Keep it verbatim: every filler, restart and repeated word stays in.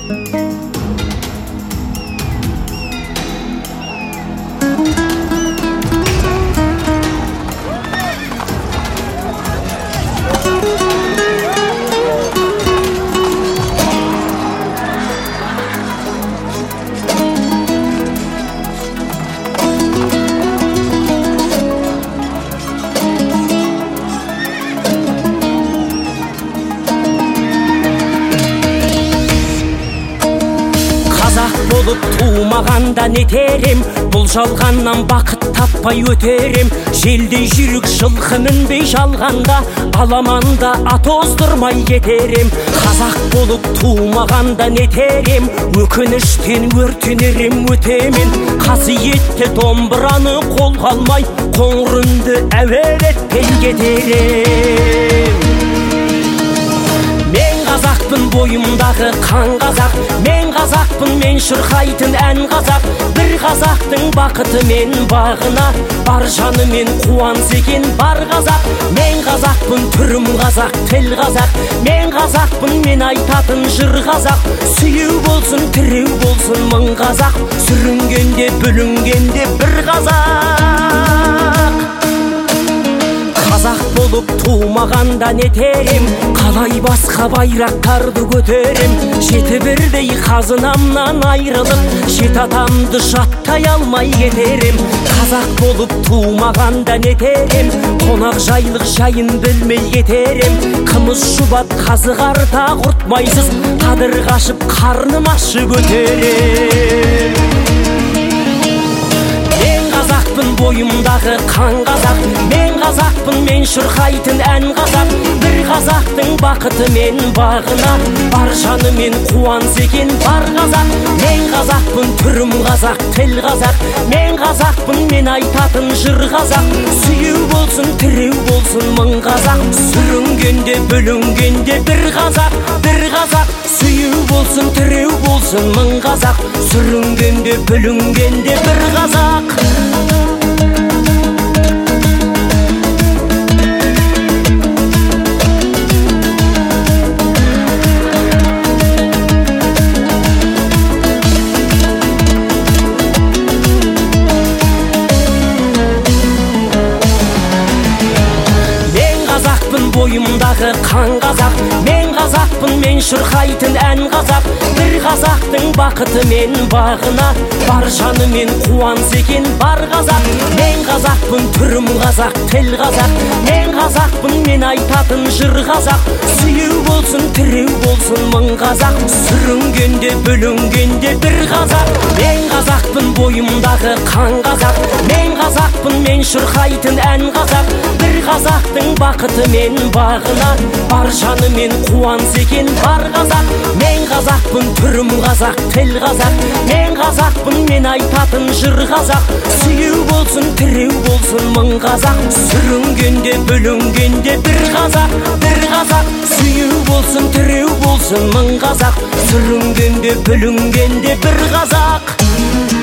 Болып туымағанда нетерем, бұл жалғаннан бақыт таппай өтерем. Желдей жүрік жылқы мінбей жалғанда, аламанда ат оздырмай кетерем. Қазақ болып туымағанда нетерем, өкініштен өртенерем өтемен. Қасиетті домбыраны қолға алмай, қоңыр үнді әуелетпен кетерем. Мен қазақпын, бойымдағы қан қазақ, мен қазақпын, мен шырқайтын ән қазақ. Бір қазақтың бақыты мен бағына, бар жаны мен қуаныс екен бар қазақ. Мен қазақпын, түрім қазақ, тіл қазақ, мен қазақпын, мен айтатын жыр қазақ. Сүйеу болсын, тіреу болсын мың қазақ, сүрінгенде бүлінгенде бір қазақ. Қазақ болып туымағанда нетерем, қалай басқа байрақтарды көтерем. Жеті бірдей қазынамнан айрылып, жеті атамды жаттай алмай кетерем. Қазақ болып туымағанда нетерем, қонақ жайлық жайын білмей кетерем. Қымыз шұбат қазы қарта құртмайсыз, қадыр қашып қарным ашып өтерем. Қазақпын, бойымдағы қан қазақ, мен қазақпын, мен шырқайтын ән қазақ. Бір қазақтың бақыты мен бағына, бар жаны мен қуаныс екен бар қазақ. Мен қазақпын, түрім қазақ, тіл қазақ, мен қазақпын, мен айтатын жыр қазақ. Сүйеу болсын, тіреу болсын мың қазақ, сүрінгенде бүлінгенде бір қазақ, бір қазақ. Сүйеу болсын, тіреу болсын мың қазақ, сүрінгенде бүлінгенде бір қазақ. Бойымдағы қан қазақ, мен қазақпын, мен шырқайтын ән қазақ. Бір қазақтың бақыты мен бағына, бар жаны мен қуаныс екен бар қазақ. Мен қазақпын, түрім қазақ, тіл қазақ, мен қазақпын, мен айтатын жыр қазақ. Сүйеу болсын, тіреу болсын мың қазақ, сүрінгенде бүлінгенде бір қазақ. Мен қазақпын, бойымдағы қан қазақ, мен қазақпын, мен шырқайтын ән қазақ. Бір қазақтың бақыты мен бағына, бар жаны мен қуаныс екен бар қазақ. Мен қазақпын, түрім қазақ, тіл қазақ, мен қазақпын, мен айтатын жыр қазақ. Сүйеу болсын, тіреу болсын мың қазақ, сүрінгенде бүлінгенде бір қазақ, бір қазақ. Сүйеу болсын, тіреу болсын мың қазақ, сүрінгенде бүлінгенде бір қазақ.